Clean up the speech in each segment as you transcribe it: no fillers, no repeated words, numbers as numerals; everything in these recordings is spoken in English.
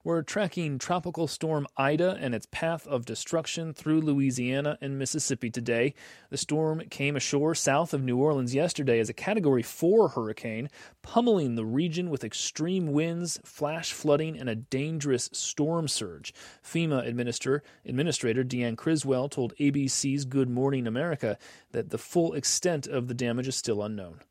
We're tracking Tropical Storm Ida and its path of destruction through Louisiana and Mississippi today. The storm came ashore south of New Orleans yesterday as a Category 4 hurricane, pummeling the region with extreme winds, flash flooding, and a dangerous storm surge. FEMA Administrator Deanne Criswell told ABC's Good Morning America that the full extent of the damage is still unknown.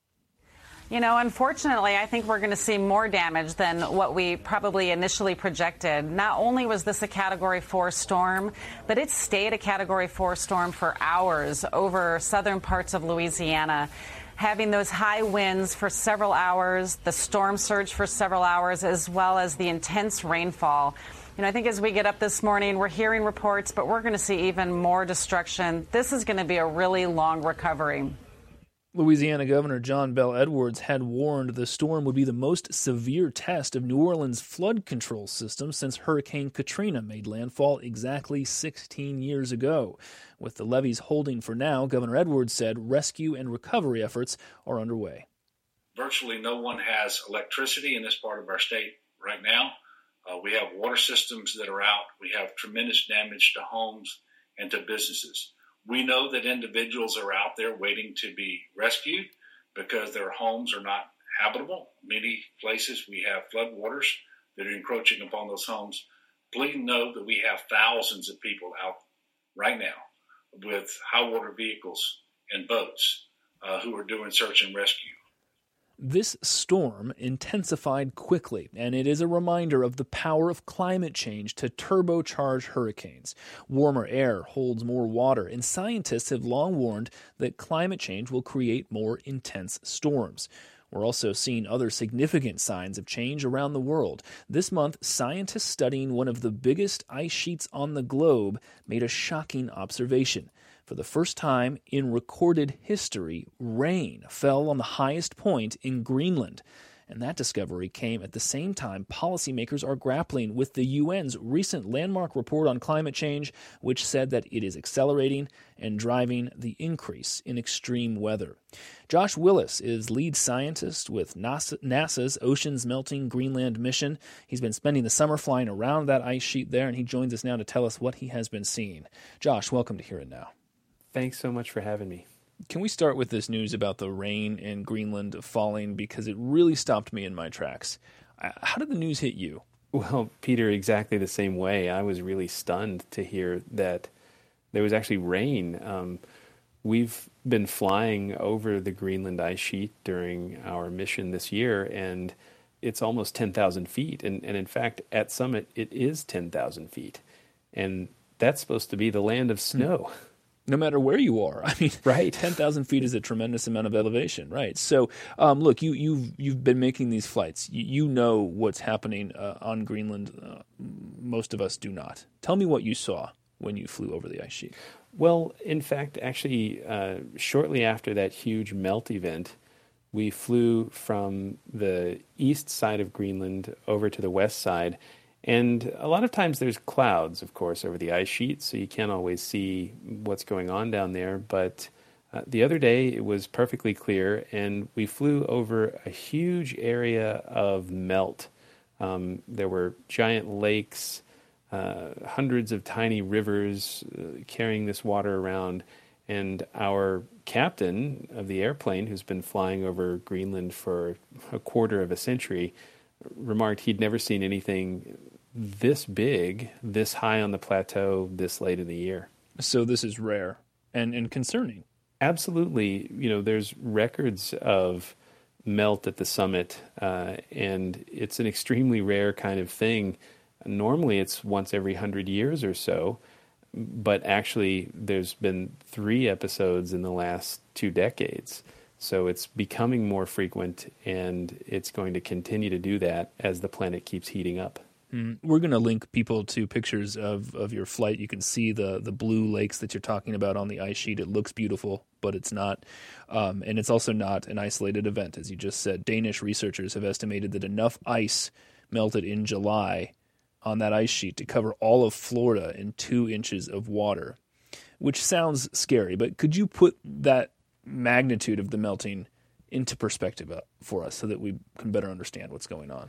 You know, unfortunately, I think we're going to see more damage than what we probably initially projected. Not only was this a Category 4 storm, but it stayed a Category 4 storm for hours over southern parts of Louisiana, having those high winds for several hours, the storm surge for several hours, as well as the intense rainfall. You know, I think as we get up this morning, we're hearing reports, but we're going to see even more destruction. This is going to be a really long recovery. Louisiana Governor John Bel Edwards had warned the storm would be the most severe test of New Orleans' flood control system since Hurricane Katrina made landfall exactly 16 years ago. With the levees holding for now, Governor Edwards said rescue and recovery efforts are underway. Virtually no one has electricity in this part of our state right now. We have water systems that are out. We have tremendous damage to homes and to businesses. We know that individuals are out there waiting to be rescued because their homes are not habitable. Many places we have floodwaters that are encroaching upon those homes. Please know that we have thousands of people out right now with high water vehicles and boats who are doing search and rescue. This storm intensified quickly, and it is a reminder of the power of climate change to turbocharge hurricanes. Warmer air holds more water, and scientists have long warned that climate change will create more intense storms. We're also seeing other significant signs of change around the world. This month, scientists studying one of the biggest ice sheets on the globe made a shocking observation. For the first time in recorded history, rain fell on the highest point in Greenland. And that discovery came at the same time policymakers are grappling with the UN's recent landmark report on climate change, which said that it is accelerating and driving the increase in extreme weather. Josh Willis is lead scientist with NASA's Oceans Melting Greenland mission. He's been spending the summer flying around that ice sheet there, and he joins us now to tell us what he has been seeing. Josh, welcome to Hear It Now. Thanks so much for having me. Can we start with this news about the rain in Greenland falling, because it really stopped me in my tracks? How did the news hit you? Well, Peter, exactly the same way. I was really stunned to hear that there was actually rain. We've been flying over the Greenland ice sheet during our mission this year, and it's almost 10,000 feet. And in fact, at summit, it is 10,000 feet. And that's supposed to be the land of snow. No matter where you are. I mean, right. 10,000 feet is a tremendous amount of elevation, right? So, look, you've been making these flights. You know what's happening on Greenland. Most of us do not. Tell me what you saw when you flew over the ice sheet. Well, in fact, actually, shortly after that huge melt event, we flew from the east side of Greenland over to the west side. And a lot of times there's clouds, of course, over the ice sheet, so you can't always see what's going on down there. But the other day it was perfectly clear, and we flew over a huge area of melt. There were giant lakes, hundreds of tiny rivers carrying this water around. And our captain of the airplane, who's been flying over Greenland for a quarter of a century, remarked he'd never seen anything this big, this high on the plateau, this late in the year. So this is rare and concerning. Absolutely. You know, there's records of melt at the summit, and it's an extremely rare kind of thing. Normally it's once every 100 years or so, but actually there's been 3 episodes in the last 2 decades. So it's becoming more frequent, and it's going to continue to do that as the planet keeps heating up. We're going to link people to pictures of your flight. You can see the blue lakes that you're talking about on the ice sheet. It looks beautiful, but it's not. And it's also not an isolated event, as you just said. Danish researchers have estimated that enough ice melted in July on that ice sheet to cover all of Florida in 2 inches of water, which sounds scary. But could you put that magnitude of the melting into perspective for us so that we can better understand what's going on?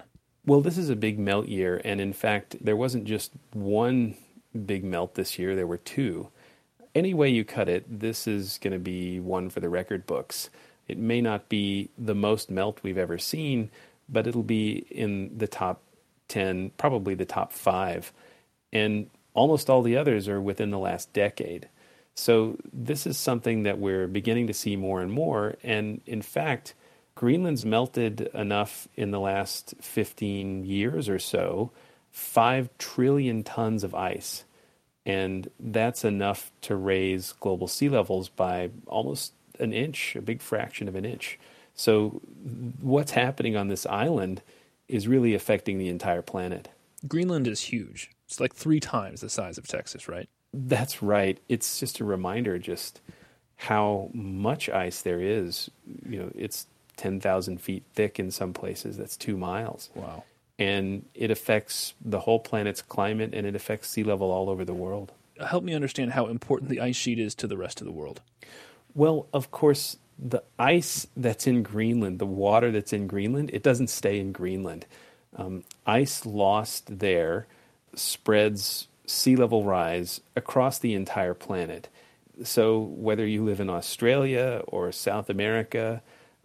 Well, this is a big melt year, and in fact, there wasn't just one big melt this year, there were two. Any way you cut it, this is going to be one for the record books. It may not be the most melt we've ever seen, but it'll be in the top 10, probably the top 5. And almost all the others are within the last decade. So this is something that we're beginning to see more and more. And in fact, Greenland's melted enough in the last 15 years or so, 5 trillion tons of ice. And that's enough to raise global sea levels by almost an inch, a big fraction of an inch. So what's happening on this island is really affecting the entire planet. Greenland is huge. It's like 3 times the size of Texas, right? That's right. It's just a reminder just how much ice there is. You know, it's 10,000 feet thick in some places. That's 2 miles. Wow. And it affects the whole planet's climate, and it affects sea level all over the world. Help me understand how important the ice sheet is to the rest of the world. Well, of course, the ice that's in Greenland, the water that's in Greenland, it doesn't stay in Greenland. Ice lost there spreads sea level rise across the entire planet. So whether you live in Australia or South America,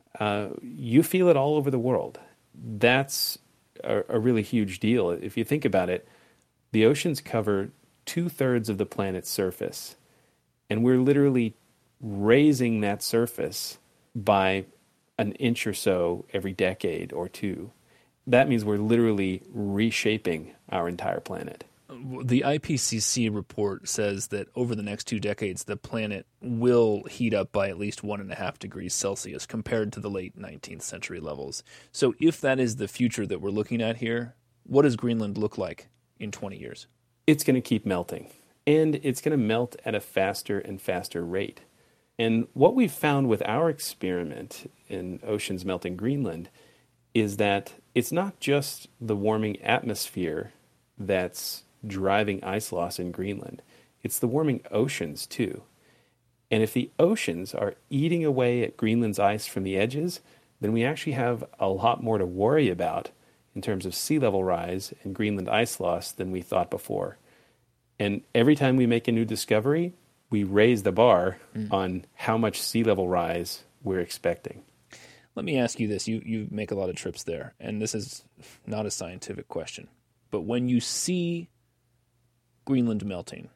you feel it all over the world. That's a really huge deal. If you think about it, the oceans cover 2/3 of the planet's surface, and we're literally raising that surface by an inch or so every decade or two. That means we're literally reshaping our entire planet. The IPCC report says that over the next 2 decades, the planet will heat up by at least 1.5 degrees Celsius compared to the late 19th century levels. So if that is the future that we're looking at here, what does Greenland look like in 20 years? It's going to keep melting, and it's going to melt at a faster and faster rate. And what we've found with our experiment in oceans melting Greenland is that it's not just the warming atmosphere that's driving ice loss in Greenland. It's the warming oceans too. And if the oceans are eating away at Greenland's ice from the edges, then we actually have a lot more to worry about in terms of sea level rise and Greenland ice loss than we thought before. And every time we make a new discovery, we raise the bar on how much sea level rise we're expecting. Let me ask you this. You make a lot of trips there, and this is not a scientific question. But when you see Greenland melting,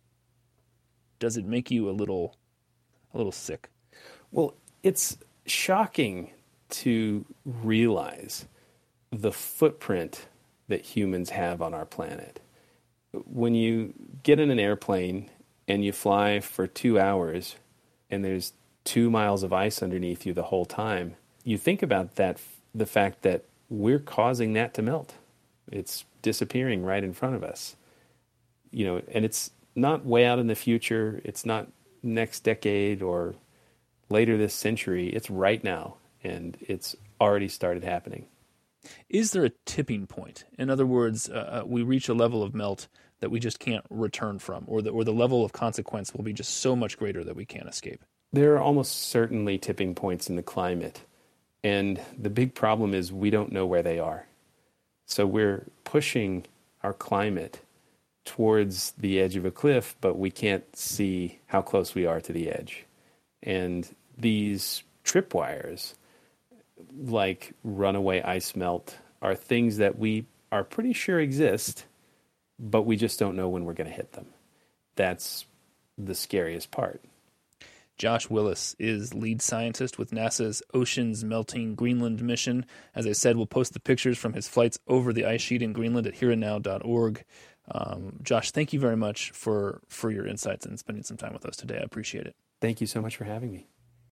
does it make you a little sick? Well, it's shocking to realize the footprint that humans have on our planet. When you get in an airplane and you fly for 2 hours and there's 2 miles of ice underneath you the whole time, you think about that, the fact that we're causing that to melt. It's disappearing right in front of us. You know, and it's not way out in the future. It's not next decade or later this century. It's right now, and it's already started happening. Is there a tipping point? In other words, we reach a level of melt that we just can't return from, or the level of consequence will be just so much greater that we can't escape? There are almost certainly tipping points in the climate, and the big problem is we don't know where they are. So we're pushing our climate towards the edge of a cliff, but we can't see how close we are to the edge. And these tripwires, like runaway ice melt, are things that we are pretty sure exist, but we just don't know when we're going to hit them. That's the scariest part. Josh Willis is lead scientist with NASA's Oceans Melting Greenland mission. As I said, we'll post the pictures from his flights over the ice sheet in Greenland at hereandnow.org. Josh, thank you very much for your insights and spending some time with us today. I appreciate it. Thank you so much for having me.